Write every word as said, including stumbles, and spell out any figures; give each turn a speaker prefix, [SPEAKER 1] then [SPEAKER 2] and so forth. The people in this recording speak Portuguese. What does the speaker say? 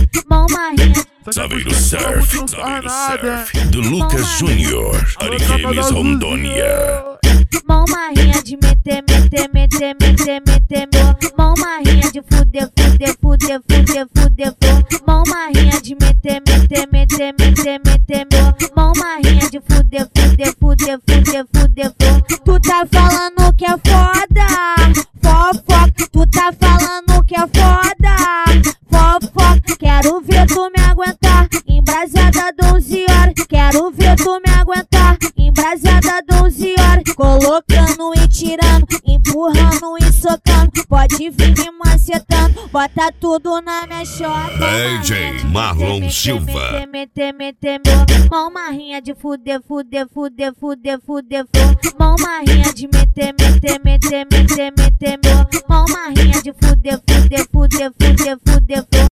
[SPEAKER 1] mão marrinha.
[SPEAKER 2] Saveiro Surf, Saveiro Surf, do Lucas Júnior, Ariquemes, Rondônia.
[SPEAKER 1] Mão marrinha de meter, meter, meter, meter, meter, meu. Mão marrinha de fuder, fuder, fuder, fuder, fuder, fuder. Mão marrinha de meter, meter, meter, meter, meter, meu. Mão marrinha de fuder, fuder, fuder, fuder, fuder, fuder. Tu tá falando que é foda, fofoca. Tu tá falando que é foda, fofoca. Quero ver tu me aguentar, embrasada doze horas. Quero ver tu me aguentar, embrasada doze horas. Colocando e tirando, empurrando e socando. Pode vir me macetando, bota tudo na minha chota.
[SPEAKER 2] D J Marlon Silva.
[SPEAKER 1] Meter, meter, meu. Mão marrinha de fuder, fuder, fuder, fuder, fuder, fuder. Mão marrinha de meter, meter, meter, meter, meter, meu. Mão marrinha de fuder, fuder, fuder, fuder, fuder, fuder.